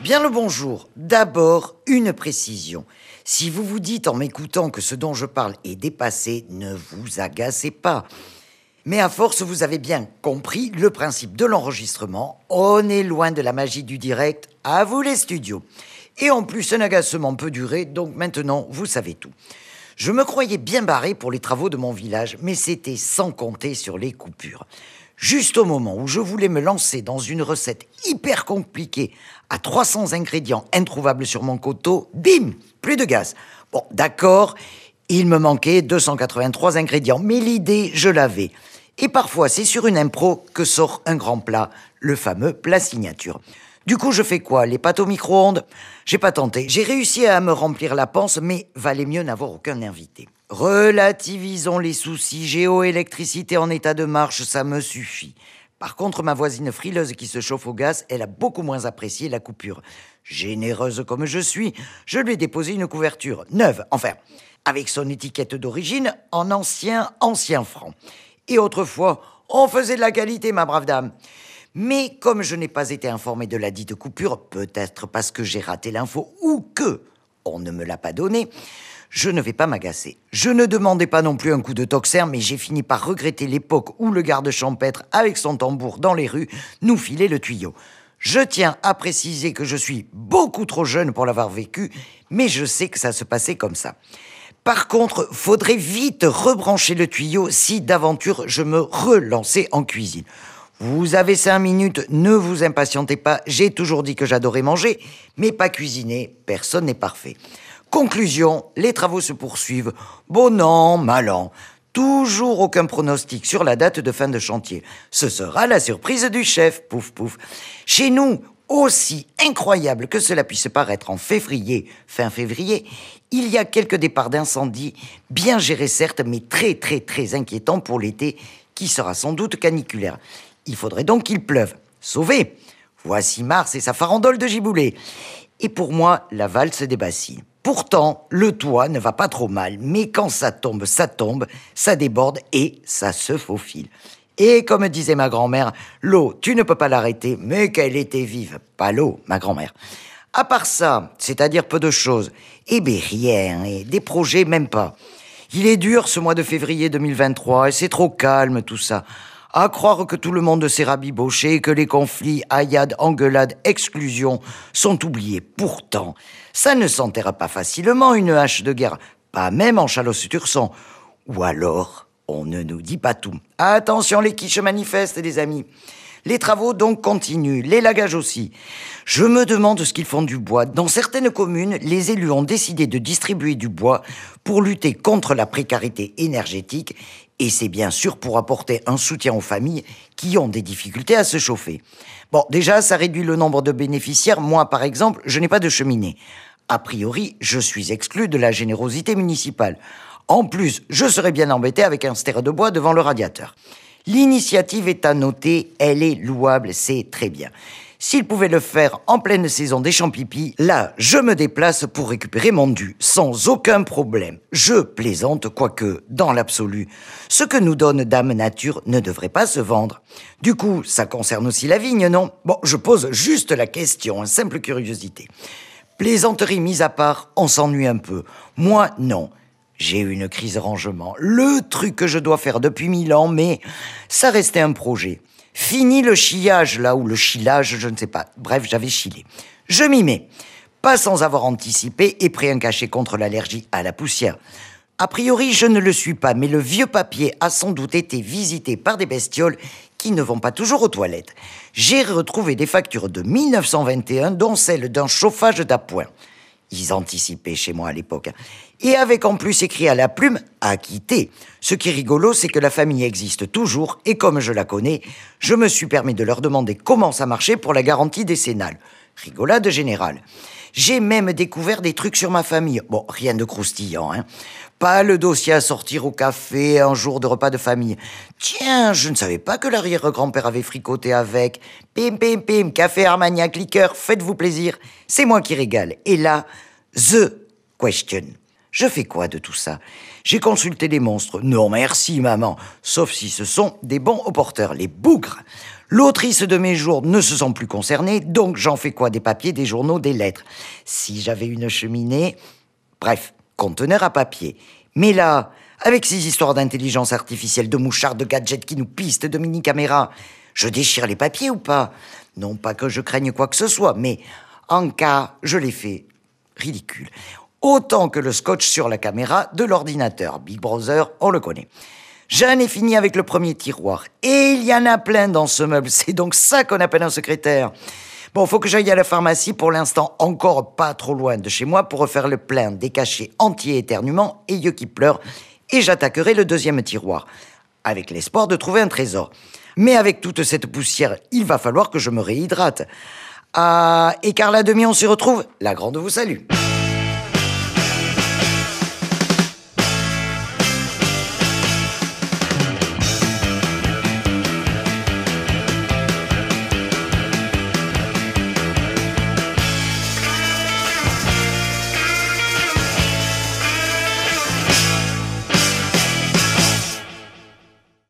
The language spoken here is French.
Bien le bonjour. D'abord, une précision. Si vous vous dites en m'écoutant que ce dont je parle est dépassé, ne vous agacez pas. Mais à force, vous avez bien compris le principe de l'enregistrement. On est loin de la magie du direct. À vous les studios. Et en plus, un agacement peut durer, donc maintenant, vous savez tout. Je me croyais bien barré pour les travaux de mon village, mais c'était sans compter sur les coupures. Juste au moment où je voulais me lancer dans une recette hyper compliquée, à 300 ingrédients introuvables sur mon coteau, bim, plus de gaz. Bon, d'accord, il me manquait 283 ingrédients, mais l'idée, je l'avais. Et parfois, c'est sur une impro que sort un grand plat, le fameux plat signature. Du coup, je fais quoi? Les pâtes au micro-ondes? J'ai pas tenté. J'ai réussi à me remplir la panse, mais valait mieux n'avoir aucun invité. Relativisons les soucis. Géoélectricité en état de marche, ça me suffit. Par contre, ma voisine frileuse qui se chauffe au gaz, elle a beaucoup moins apprécié la coupure. Généreuse comme je suis, je lui ai déposé une couverture neuve, enfin, avec son étiquette d'origine en ancien franc. Et autrefois, on faisait de la qualité, ma brave dame. Mais comme je n'ai pas été informé de la dite coupure, peut-être parce que j'ai raté l'info ou que on ne me l'a pas donnée, je ne vais pas m'agacer. Je ne demandais pas non plus un coup de toxer, mais j'ai fini par regretter l'époque où le garde champêtre, avec son tambour dans les rues, nous filait le tuyau. Je tiens à préciser que je suis beaucoup trop jeune pour l'avoir vécu, mais je sais que ça se passait comme ça. Par contre, faudrait vite rebrancher le tuyau si d'aventure je me relançais en cuisine. Vous avez 5 minutes, ne vous impatientez pas, j'ai toujours dit que j'adorais manger, mais pas cuisiner, personne n'est parfait. Conclusion, les travaux se poursuivent, bon an, mal an. Toujours aucun pronostic sur la date de fin de chantier. Ce sera la surprise du chef, pouf pouf. Chez nous, aussi incroyable que cela puisse paraître en février, fin février, il y a quelques départs d'incendie, bien gérés certes, mais très inquiétants pour l'été, qui sera sans doute caniculaire. Il faudrait donc qu'il pleuve. Sauvé. Voici Mars et sa farandole de giboulée. Et pour moi, la valse des bassines. Pourtant, le toit ne va pas trop mal, mais quand ça tombe, ça déborde et ça se faufile. Et comme disait ma grand-mère, l'eau, tu ne peux pas l'arrêter, mais qu'elle était vive. Pas l'eau, ma grand-mère. À part ça, c'est-à-dire peu de choses, eh bien rien, et des projets même pas. Il est dur ce mois de février 2023 et c'est trop calme tout ça. À croire que tout le monde s'est rabiboché et que les conflits, aïades, engueulades, exclusions sont oubliés. Pourtant, ça ne s'enterre pas facilement une hache de guerre, pas même en Chalosse-sur-Son. Ou alors, on ne nous dit pas tout. Attention, les quiches manifestent, les amis. Les travaux donc continuent, les lagages aussi. Je me demande ce qu'ils font du bois. Dans certaines communes, les élus ont décidé de distribuer du bois pour lutter contre la précarité énergétique et c'est bien sûr pour apporter un soutien aux familles qui ont des difficultés à se chauffer. Bon, déjà, ça réduit le nombre de bénéficiaires. Moi, par exemple, je n'ai pas de cheminée. A priori, je suis exclu de la générosité municipale. En plus, je serais bien embêté avec un stère de bois devant le radiateur. L'initiative est à noter, elle est louable, c'est très bien. S'ils pouvaient le faire en pleine saison des champs-pipis, là, je me déplace pour récupérer mon dû, sans aucun problème. Je plaisante, quoique, dans l'absolu, ce que nous donne Dame Nature ne devrait pas se vendre. Du coup, ça concerne aussi la vigne, non? Bon, je pose juste la question, une simple curiosité. Plaisanterie mise à part, on s'ennuie un peu. Moi, non. J'ai eu une crise de rangement. Le truc que je dois faire depuis 1000 ans, mais ça restait un projet. Fini le chillage, là, ou le chillage, je ne sais pas. Bref, j'avais chillé. Je m'y mets. Pas sans avoir anticipé et pris un cachet contre l'allergie à la poussière. A priori, je ne le suis pas, mais le vieux papier a sans doute été visité par des bestioles qui ne vont pas toujours aux toilettes. J'ai retrouvé des factures de 1921, dont celle d'un chauffage d'appoint. Ils anticipaient chez moi à l'époque. Et avec en plus écrit à la plume « acquitté ». Ce qui est rigolo, c'est que la famille existe toujours et comme je la connais, je me suis permis de leur demander comment ça marchait pour la garantie décennale. Rigolade générale. J'ai même découvert des trucs sur ma famille. Bon, rien de croustillant, hein. Pas le dossier à sortir au café un jour de repas de famille. Tiens, je ne savais pas que l'arrière-grand-père avait fricoté avec. Pim, pim, pim, café Armagnac, liqueur, faites-vous plaisir. C'est moi qui régale. Et là, the question. Je fais quoi de tout ça? J'ai consulté les monstres. Non merci, maman. Sauf si ce sont des bons au porteurs, les bougres. L'autrice de mes jours ne se sent plus concernée, donc j'en fais quoi? Des papiers, des journaux, des lettres. Si j'avais une cheminée... Bref, conteneur à papier. Mais là, avec ces histoires d'intelligence artificielle, de mouchards, de gadgets qui nous pistent, de mini-caméras, je déchire les papiers ou pas? Non pas que je craigne quoi que ce soit, mais en cas, je les fais ridicule. Autant que le scotch sur la caméra de l'ordinateur. Big Brother, on le connaît. J'en ai fini avec le premier tiroir. Et il y en a plein dans ce meuble. C'est donc ça qu'on appelle un secrétaire. Bon, faut que j'aille à la pharmacie, pour l'instant encore pas trop loin de chez moi, pour refaire le plein des cachets anti-éternuement et yeux qui pleurent. Et j'attaquerai le deuxième tiroir, avec l'espoir de trouver un trésor. Mais avec toute cette poussière, il va falloir que je me réhydrate. Ah, et Carla Demi, on s'y retrouve. La grande vous salue.